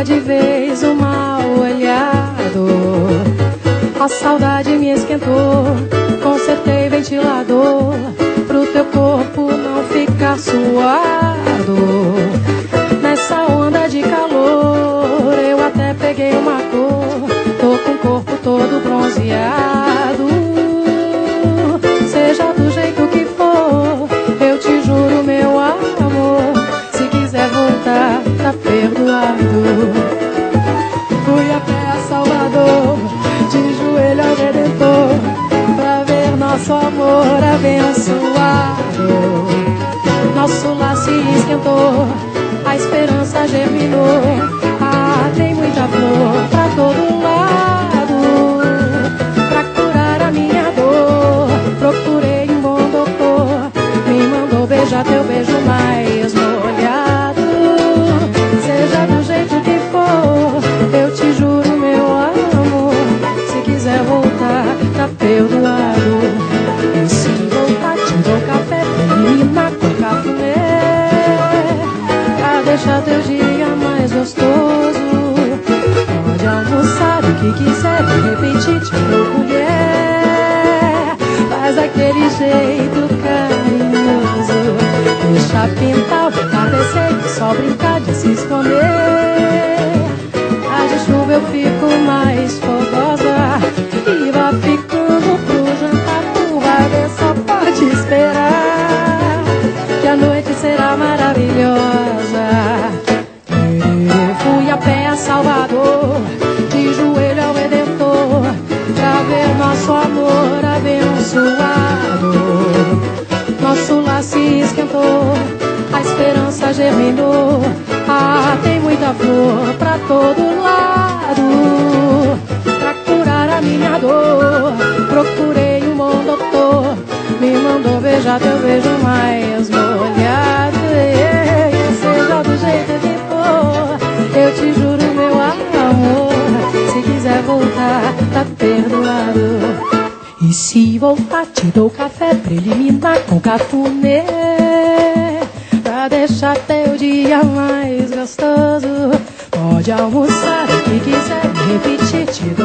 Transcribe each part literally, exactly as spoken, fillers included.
boca de vez um mal olhado. A saudade me esquentou, consertei ventilador pro teu corpo não ficar suado. Nessa onda de calor eu até peguei uma cor, tô com o corpo todo bronzeado. Seja do jeito que for, eu te juro meu amor, se quiser voltar tá perdoado. Fui até a Salvador, de joelho ao Redentor, pra ver nosso amor abençoado. Nosso lar se esquentou, a esperança germinou. Ah, tem muita flor pra todo lado, pra curar a minha dor. Procurei um bom doutor, me mandou beijar teu beijo mais molhado. Seja do jeito que for, eu te juro meu amor, se quiser voltar tá perdoado. E se voltar te dou café, menina, com cafuné, pra deixar teu dia mais gostoso. Pode almoçar o que quiser, de repente te dou colher. Faz aquele jeito carinhoso, deixa pintar o entardecer e só brincar de se esconder. A de chuva eu fico mais fogosa e vai ficando pro jantar. Tu vai ver, só pode esperar, que a noite será maravilhosa. Eu fui a pé a Salvador, de joelho ao Redentor, pra ver nosso amor abençoado. Nosso lar se esquentou, a esperança germinou. Ah, tem muita flor pra todo lado, pra curar a minha dor. Procurei um bom doutor, me mandou beijar teu beijo mais molhado. E seja do jeito que for, eu te juro meu amor, se quiser voltar tá perdoado. E se voltar te dou café preliminar com cafuné, pra deixar teu dia mais gostoso. Pode almoçar o que quiser, repetir te dou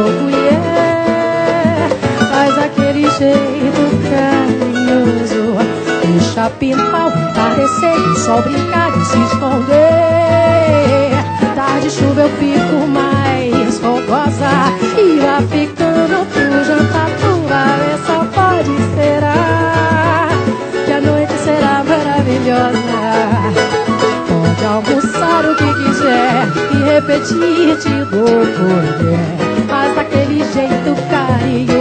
colher. Faz aquele jeito carinhoso, deixa pintar o entardecer e só brincar e se esconder. Tarde chuva eu fico mais fogosa e vai ficando pro jantar. Tu vai ver, só pode esperar, que a noite será maravilhosa. Pode almoçar o que quiser e repetir te dou colher. Faz daquele jeito carinhoso,